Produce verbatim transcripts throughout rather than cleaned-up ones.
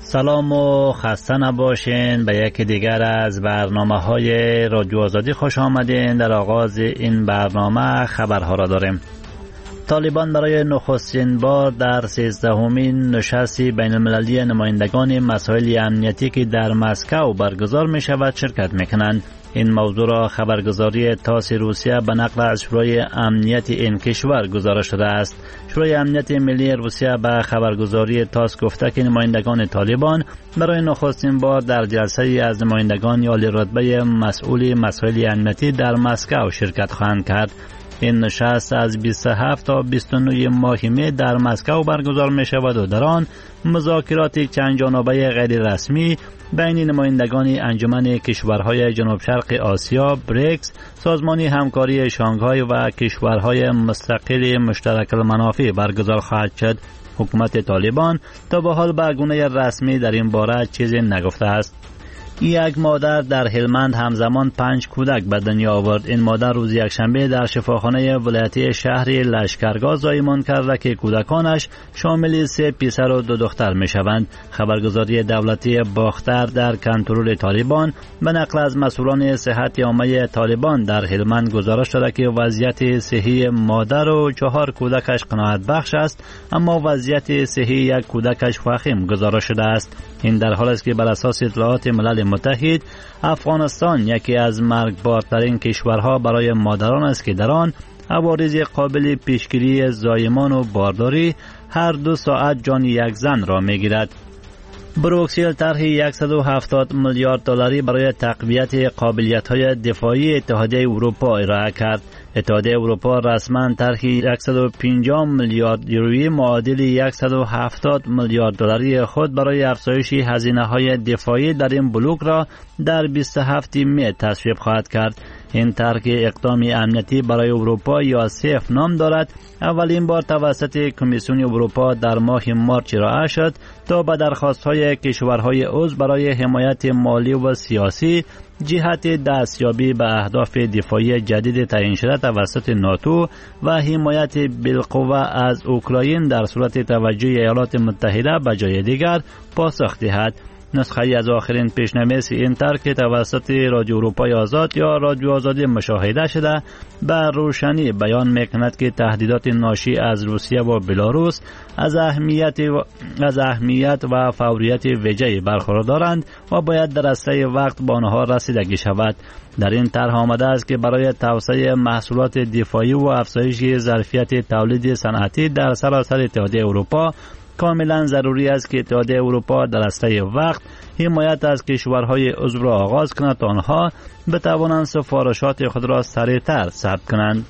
سلام و خسته نباشین. به یکی دیگر از برنامه های رادیو آزادی خوش آمدین. در آغاز این برنامه خبرها را داریم. طالبان برای نخستین بار در سیزدهمین نشست بین المللی نمایندگان مسائل امنیتی که در مسکو برگزار می شود شرکت می کنند. این موضوع را خبرگزاری تاس روسیه به نقل از شورای امنیت این کشور گزارش داده است. شورای امنیت ملی روسیه به خبرگزاری تاس گفته که نمایندگان طالبان برای نخستین بار در جلسه از نمایندگان عالی رتبه مسئول مسائل امنیتی در مسکو شرکت خواهند کرد. این نشست از بیست و هفت تا بیست و نه ماه می در مسکو برگزار می شود و در آن مذاکرات چند جانبه غیر رسمی بین نمایندگان انجمن کشورهای جنوب شرق آسیا بریکس، سازمان همکاری شانگهای و کشورهای مستقل مشترک المنافع برگزار خواهد شد. حکومت طالبان تا به حال به گونه رسمی در این باره چیزی نگفته است. یک مادر در هلمند همزمان پنج کودک به دنیا آورد. این مادر روز یکشنبه در شفاخانه ولایتی شهر لشکرگاه زایمان کرده که کودکانش شامل سه پسر و دو دختر می شوند. خبرگزاری دولتی باختر در کنترل طالبان به نقل از مسئولان صحت عامه طالبان در هلمند گزارش داده که وضعیت صحی مادر و چهار کودکش قناعت بخش است، اما وضعیت صحی یک کودکش وخیم گزارش شده است. این در حالی است که بر اساس اطلاعات ملل متحد افغانستان یکی از مرگبارترین کشورها برای مادران است که در آن عوارض قابل پیشگیری زایمان و بارداری هر دو ساعت جان یک زن را میگیرد. بروکسل طرح صد و هفتاد میلیارد دلاری برای تقویت قابلیت‌های دفاعی اتحادیه اروپا ارائه کرد. اتحادیه اروپا رسما طرح صد و پنجاه میلیارد یورویی معادل صد و هفتاد میلیارد دلاری خود برای افزایش هزینه‌های دفاعی در این بلوک را در بیست و هفت می تصویب خواهد کرد. این طرح اقدام امنیتی برای اروپا یا سیف نام دارد. اولین بار توسط کمیسیون اروپا در ماه مارچ ارائه شد تا به درخواست‌های کشورهای عضو برای حمایت مالی و سیاسی جهت دستیابی به اهداف دفاعی جدید تعیین شده توسط ناتو و حمایت بالقوه از اوکراین در صورت توجه ایالات متحده به جای دیگر پاسخ دهد. نسخه از آخرین پیشنویس این طرح که توسط رادیو اروپای آزاد یا رادیو آزادی مشاهده شده به روشنی بیان میکند که تهدیدات ناشی از روسیه و بلاروس از اهمیت و از اهمیت و فوریت ویژه‌ای برخوردارند و باید در اسرع وقت به آنها رسیدگی شود. در این طرح آمده است که برای توسعه محصولات دفاعی و افزایش ظرفیت تولید صنعتی در سراسر اتحادیه اروپا کاملا ضروری است که اتحادیه اروپا در اسرع وقت حمایت از کشورهای عضو را آغاز کند تا آنها بتوانند سفارشات خود را سریعتر ثبت کنند.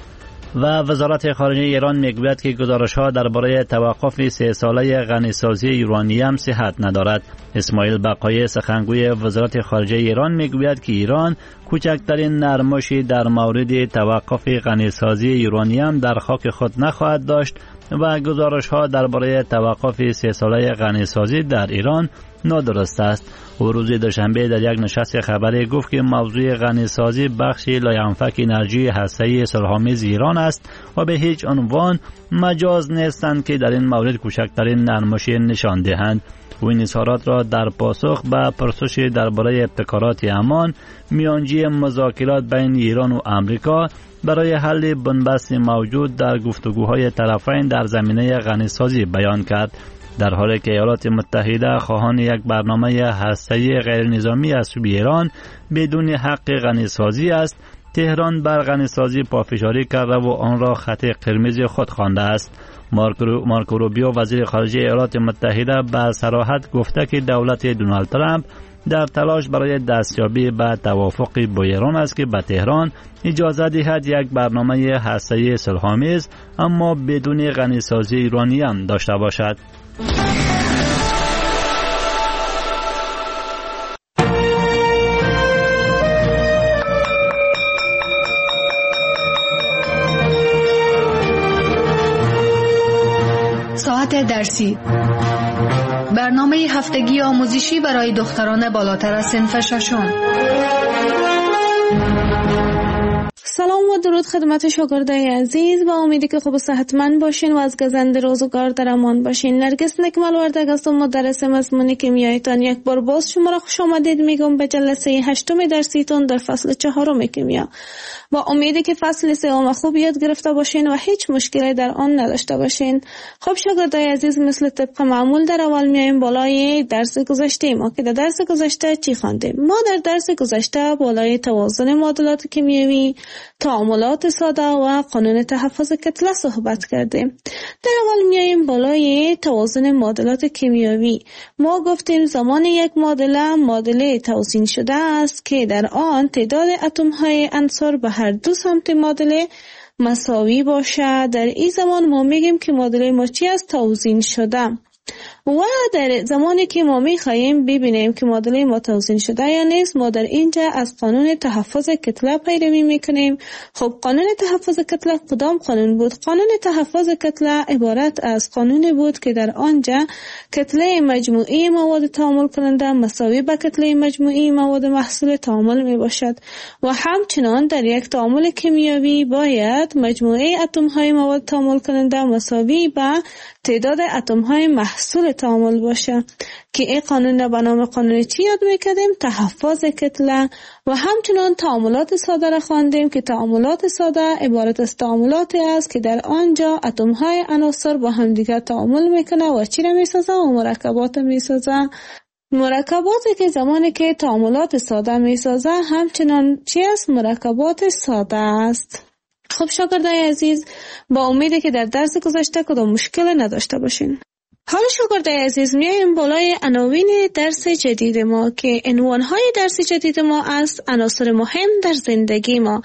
و وزارت خارجه ایران میگوید که گزارش‌ها درباره توقف سه ساله غنیسازی یورانیم صحت ندارد. اسماعیل بقایی سخنگوی وزارت خارجه ایران میگوید که ایران کوچکترین نرمشی در مورد توقف غنیسازی یورانیم در خاک خود نخواهد داشت و گزارش‌ها درباره توقف سه ساله غنیسازی در ایران نادرست است. او روز دوشنبه در یک نشست خبری گفت که موضوع غنیسازی بخشی لاینفک انرژی هسته‌ای صلح‌آمیز ایران است و به هیچ عنوان مجاز نیستند که در این مورد کوچکترین نرمشی نشان دهند. او این اظهارات را در پاسخ به پرسش درباره ابتکارات امان میانجی مذاکرات بین ایران و آمریکا برای حل بنبست موجود در گفتگوهای طرفین در زمینه غنیسازی بیان کرد. در حالی که ایالات متحده خواهان یک برنامه هسته‌ای غیر نظامی از سوی ایران بدون حق غنیسازی است، تهران بر غنیسازی پافشاری کرده و آن را خط قرمز خود خوانده است. مارکو روبیو وزیر خارجه ایالات متحده به صراحت گفته که دولت دونالد ترامپ در تلاش برای دستیابی به توافق با ایران است که به تهران اجازه دهد یک برنامه هسته‌ای صلح‌آمیز اما بدون غنیسازی یورانیم داشته باشد. ساعت درسی، برنامه هفتگی آموزشی برای دختران بالاتر از صنف ششم. سلام و و درود خدمت شاگردای عزیز، با امیدی که خوب و صحتمند باشین و از گزند روزگار در امان باشین. نرگس نکمل وردگ هستم، مدرس مضمون کیمیایتان. یک بار باز شما را خوش آمدید میگم به جلسه هشتم درسیتون در فصل چهارم کیمیا. با امیدی که فصل سوم خوب یاد گرفته باشین و هیچ مشکلی در آن نداشته باشین. خب شاگردای عزیز، مثل طبق معمول در اول میایم بالای درس گذشته ما که در درس گذشته چی خواندیم. ما در درس گذشته بالای توازن معادلات کیمیایی، تعاملات ساده و قانون تحفظ کتله صحبت کردیم. در اول میایم بالای توازن معادلات کیمیایی. ما گفتیم زمان یک معادله معادله توزین شده است که در آن تعداد اتم های عنصر به هر دو سمت معادله مساوی باشه. در این زمان ما میگیم که معادله ما چی است؟ توزین شده. و در زمانی که ما میخواهیم ببینیم که معادله ما توزین شده یا نیست، ما در اینجا از قانون تحفظ کتله پیروی میکنیم. خب قانون تحفظ کتله کدام قانون بود؟ قانون تحفظ کتله عبارت از قانونی بود که در آنجا کتله مجموعی مواد تعامل کننده مساوی به کتله مجموعی مواد محصول تعامل می باشد و همچنان در یک تعامل کیمیایی باید مجموعه اتم های مواد تعامل کننده مساوی به تعداد اتم های محصول تعامل باشه که این قانون به نام قانون چی یاد میکردیم؟ تحفظ کتله. و همچنان تعاملات ساده را خواندیم که تعاملات ساده عبارت از تعاملاتی است که در آنجا اتم های عناصر با هم دیگر تعامل میکنه و چی را میسازه؟ و مرکبات میسازه. مرکباتی که زمانی که تعاملات ساده میسازه همچنان چی است؟ مرکبات ساده است. خب شاگردای عزیز، با امیده که در درس گذشته کدام مشکل نداشته باشین. حالا شاگردای عزیز میایم بالای عناوین درس جدید ما که عنوانهای درس جدید ما است عناصر مهم در زندگی ما.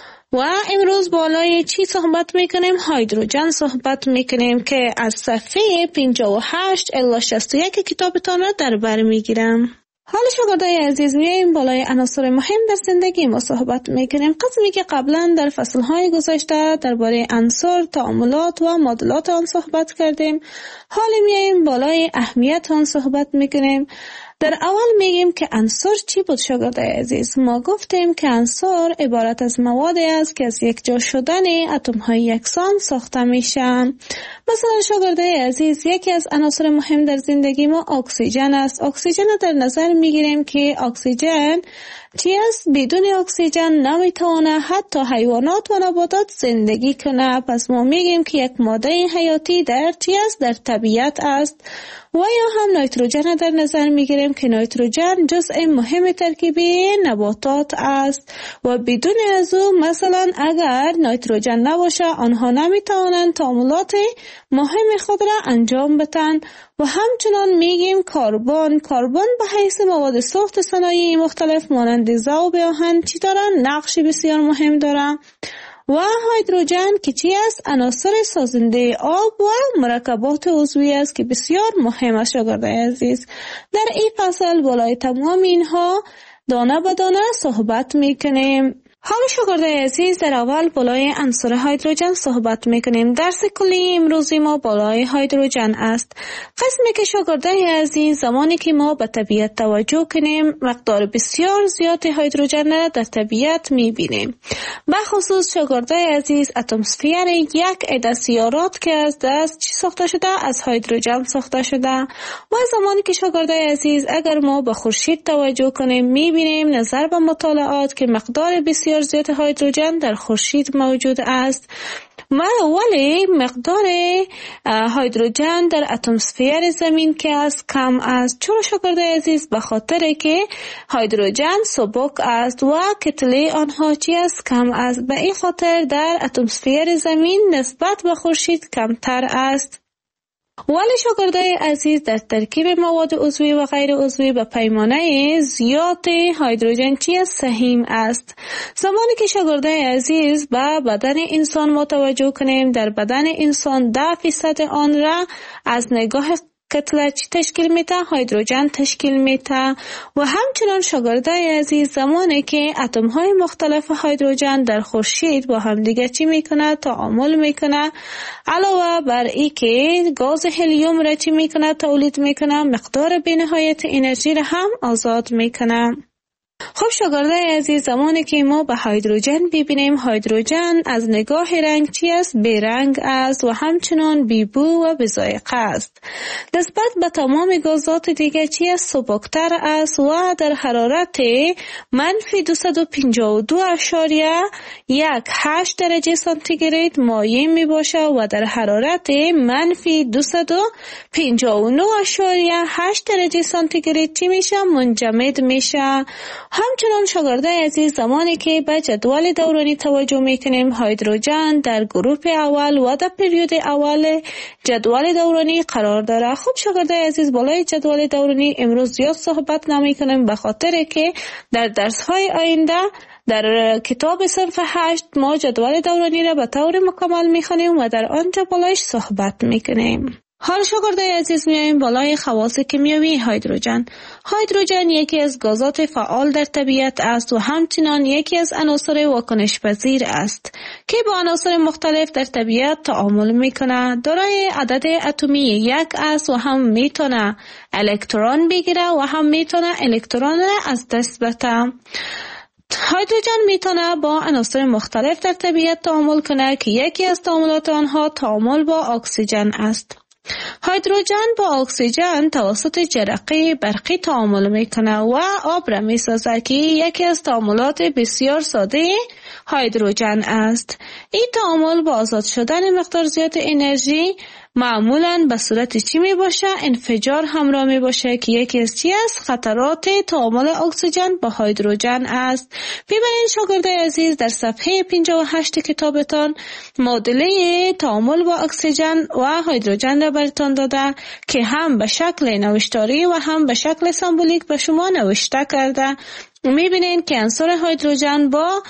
و امروز بالای چی صحبت میکنیم؟ هیدروژن صحبت میکنیم که از صفحه پنجاه و هشت الی شصت و یک کتابتان را در بر میگیرم. حالا شاگردای عزیز میایم بالای عناصر مهم در زندگی ما صحبت میکنیم. قسمی که قبلا در فصلهای گذشته درباره عنصر، تعاملات و معادلات آن صحبت کردیم. حالا میایم بالای اهمیت آن صحبت میکنیم. در اول میگیم که عنصر چی بود شاگردای عزیز؟ ما گفتیم که عنصر عبارت از موادی است که از یک جا شدن اتم های یکسان ساخته میشن. مثلا شاگردای عزیز، یکی از عناصر مهم در زندگی ما اکسیژن است. اکسیژن را در نظر میگیریم که اکسیژن چی است؟ بدون اکسیژن نمیتونه حتی حیوانات و نباتات زندگی کنه. پس ما میگیم که یک ماده حیاتی در چی است؟ در طبیعت است. و یا هم نیتروژن در نظر میگیریم که نیتروژن جزء مهم ترکیبی نباتات است و بدون از او مثلا اگر نیتروژن نباشه آنها نمیتوانند تعاملات مهم خود را انجام بدن. و همچنان میگیم کربن کربن به حیث مواد ساخت صنایع مختلف مانند ذوب آهن چی دارن؟ نقش بسیار مهم دارن. و هیدروژن که چی است؟ عناصر سازنده آب و مرکبات عضوی است که بسیار مهم است شاگردای عزیز. در این فصل بالای تمام اینها دانه به دانه صحبت میکنیم. حالا شاگردای عزیز، در اول بالای عنصر هیدروژن صحبت میکنیم. درس کلی امروزی ما بالای هیدروژن است. قسمی که شاگردای عزیز زمانی که ما به طبیعت توجه کنیم مقدار بسیار زیاد هیدروژن را در طبیعت میبینیم. به خصوص شاگردای عزیز اتمسفیر یک عده سیارات که از دست چی ساخته شده؟ از هیدروژن ساخته شده. و زمانی که شاگردای عزیز اگر ما به خورشید توجه کنیم میبینیم نظر به مطالعات که مقدار بسیار زیاد هیدروژن در خورشید موجود است. ولی مقدار هیدروژن در اتمسفیر زمین که است کم است. چرا شاگردای عزیز؟ به خاطر که هیدروژن سبک است و کتله آنها چی است؟ کم است. به این خاطر در اتمسفیر زمین نسبت به خورشید کمتر است. ولی شاگردای عزیز در ترکیب مواد عضوی و غیر عضوی به پیمانه زیاد هیدروژن چی است؟ سهیم است. زمانی که شاگردای عزیز به بدن انسان متوجه کنیم، در بدن انسان ده فیصد آن را از نگاه کتله چی تشکیل میده؟ هیدروژن تشکیل میده. و همچنان شاگردای عزیز زمانی که اتم های مختلف هیدروژن در خورشید با هم دیگه چی میکنه؟ تعامل میکنه. علاوه بر این که گاز هلیوم را چی میکنه؟ تولید میکنه. مقدار بی‌نهایت انرژی را هم آزاد میکنه. خب شاگردای عزیز، زمانی که ما به هیدروژن ببینیم، هیدروژن از نگاه رنگ چی است؟ بی رنگ است و همچنان بی بو و بی ذائقه است. نسبت به تمام گازات دیگه چی است؟ سبکتر است و در حرارت منفی دویست و پنجاه و دو اشاریه یک هشت درجه سانتیگراد مایع می باشه و در حرارت منفی دویست و پنجاه و نه اشاریه هشت درجه سانتیگراد چی میشه؟ منجمد میشه. همچنان شاگردای عزیز، زمانی که به جدول دورانی توجه میکنیم، هیدروژن در گروه اول و در پریود اول جدول دورانی قرار داره. خب شاگردای عزیز، بالای جدول دورانی امروز زیاد صحبت نمیکنیم به خاطر که در درس های آینده در کتاب صنف هشت ما جدول دورانی را به طور مکمل میخوانیم و در آنجا بالایش صحبت میکنیم. حال شاگردای عزیز میایم بالای خواص کیمیایی هیدروژن. هیدروژن یکی از گازات فعال در طبیعت است و همچنین یکی از عناصر واکنش پذیر است که با عناصر مختلف در طبیعت تعامل میکنه. دارای عدد اتمی یک است و هم میتونه الکترون بگیره و هم میتونه الکترون را از دست بده. هیدروژن میتونه با عناصر مختلف در طبیعت تعامل کنه که یکی از تعاملات آنها تعامل با اکسیژن است. هیدروژن با اکسیژن توسط جرقه برقی تعامل میکنه و آب را میسازه که یکی از تعاملات بسیار ساده هیدروژن است. این تعامل با آزاد شدن مقدار زیاد انرژی معمولاً به صورت چی می باشه؟ انفجار همراه می باشه که یکی از چی است؟ خطرات تعامل اکسیژن با هیدروژن است. ببینید شاگردای عزیز، در صفحه پنجاه و هشت کتابتان معادله تعامل با اکسیژن و هیدروژن را براتون داده که هم به شکل نوشتاری و هم به شکل سمبولیک به شما نوشته کرده. میبینین که عنصر هیدروژن با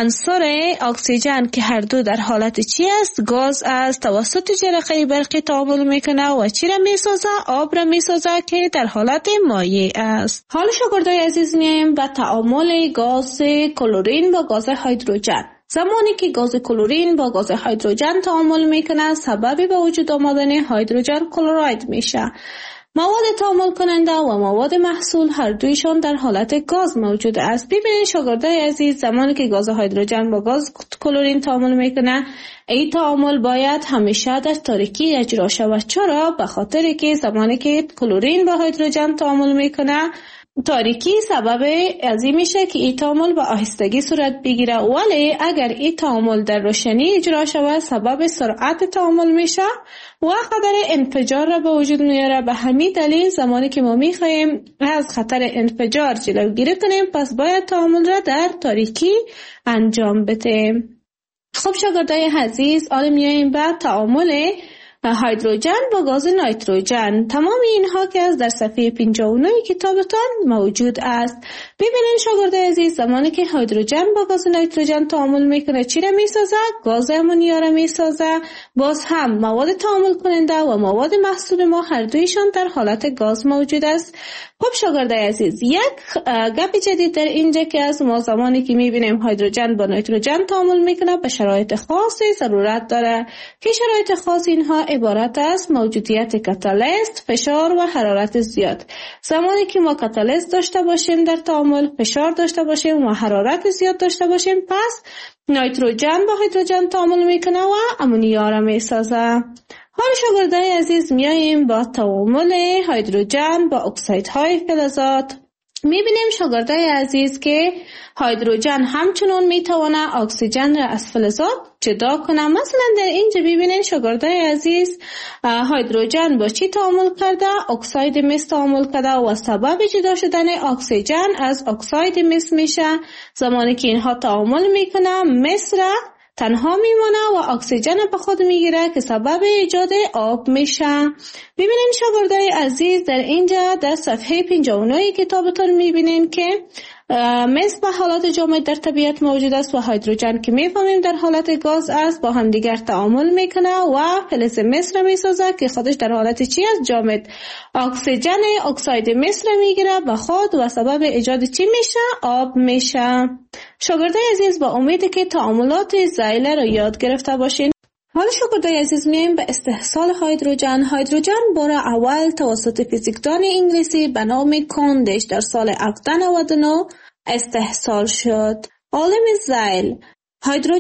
عنصر اکسیژن که هر دو در حالت چی است؟ گاز است. توسط جرقه برقی تعامل میکنه و چی را میسازه؟ آب را میسازه که در حالت مایع است. حالا شاگردای عزیز میایم به تعامل گاز کلورین با گاز هیدروژن. زمانی که گاز کلورین با گاز هیدروژن تعامل میکنه، سبب به وجود آمدن هیدروژن کلراید میشه. مواد تعامل کننده و مواد محصول هر دویشان در حالت گاز موجود است. ببینید شاگردای عزیز، زمانی که گاز هیدروژن با گاز کلورین تعامل میکنه، این تعامل باید همیشه در تاریکی اجرا شود. چرا؟ به خاطر که زمانی که کلورین با هیدروژن تعامل میکنه، تاریکی سبب از این میشه که این تعامل با آهستگی صورت بگیره، ولی اگر این تعامل در روشنی اجرا شود سبب سرعت تعامل میشه و خطر انفجار را به وجود میاره. به همین دلیل زمانی که ما میخوایم از خطر انفجار جلوگیری کنیم، پس باید تعامل را در تاریکی انجام بدیم. خب شاگردای عزیز، حالا میایم به تعامل هیدروژن با گاز نیتروژن. تمام اینها که از در صفحه پنجاه و نه کتابتان موجود است. ببینید شاگردای عزیز، زمانی که هیدروژن با گاز نیتروژن تعامل میکنه چی را میسازه؟ گاز امونیا را میسازه. باز هم مواد تعامل کننده و مواد محصول ما هر دویشان در حالت گاز موجود است. خب شاگردای عزیز، یک گپ جدید در اینجا که از ما زمانی که میبینیم هیدروژن با نیتروژن تعامل میکنه به شرایط خاصی ضرورت داره که شرایط خاص اینها عبارت است موجودیت کاتالیست، فشار و حرارت زیاد. زمانی که ما کاتالیست داشته باشیم در تعامل، فشار داشته باشیم و حرارت زیاد داشته باشیم، پس نیتروژن با هیدروژن تعامل میکنه و امونیا را میسازه. حالا شاگردای عزیز میاییم با تعامل هیدروژن با اکسیدهای فلزات. میبینیم شاگردای عزیز که هیدروژن همچنان میتونه اکسیژن را از فلزات جدا کنه. مثلا در اینجا ببینید شاگردای عزیز، هیدروژن با چی تعامل کرده؟ اکساید مس تعامل کرده و سبب جدا شدن اکسیژن از اکساید مس میشه. زمانی که اینها تعامل میکنه، مس را تنها میمونه و اکسیژن به خود میگیره که سبب ایجاد آب میشه. ببینین شاگردای عزیز، در اینجا در صفحه پنجاه و نه کتابتون میبینین که مس به حالت جامد در طبیعت موجود است و هیدروژن که میفهمیم در حالت گاز است با هم دیگر تعامل میکنه و فلز مس را میسازه که خودش در حالت چی است؟ جامد. اکسیژن اکساید مس را میگیره به خود و سبب ایجاد چی میشه؟ آب میشه. شاگردای عزیز، با امید که تعاملات زایله را یاد گرفته باشین. حالا شاگردای عزیز میایم به استحصال هیدروژن. هیدروژن بار اول توسط فیزیکدان انگلیسی به نام کاندیش در سال هفتصد و نود و نه استحصال شد. عالم زیل